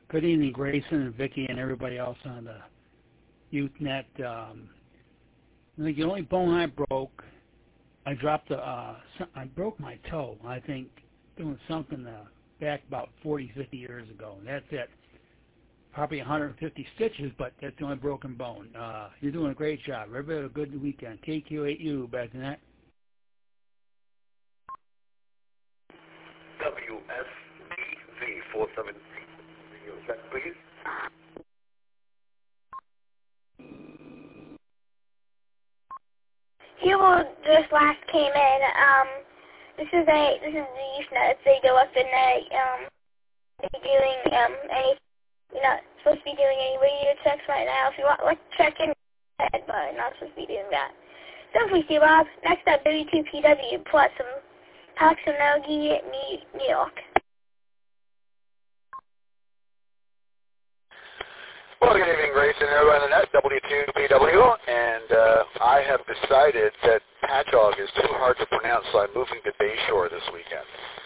Good evening, Grayson and Vicky and everybody else on the YouthNet. I think the only bone I broke, I broke my toe, I think, doing something back about 40, 50 years ago. And that's it. Probably 150 stitches, but that's the only broken bone. You're doing a great job. Everybody have a good weekend. KQ8U, back to that. WSBV 473. Please. People just last came in. This is the YouthNet. They go up and they're doing any. You're not supposed to be doing any radio checks right now. If you want, let's check in ahead, but I'm not supposed to be doing that. So please see Bob. Next up, W2PW plus some Alex and Nogi, New York. Well, good evening, Grayson, everyone on the net, W2PW, and I have decided that Patchogue is too hard to pronounce, so I'm moving to Bayshore this weekend.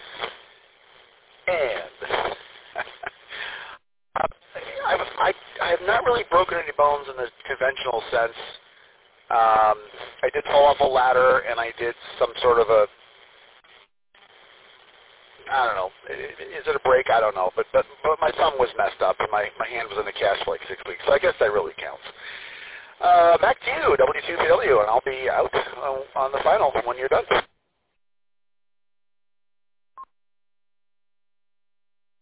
And I have not really broken any bones in the conventional sense. I did fall off a ladder, and I did some sort of a, I don't know. Is it a break? I don't know. But my thumb was messed up, and my hand was in a cast for like 6 weeks. So I guess that really counts. Back to you, W2PW, and I'll be out on the final when you're done.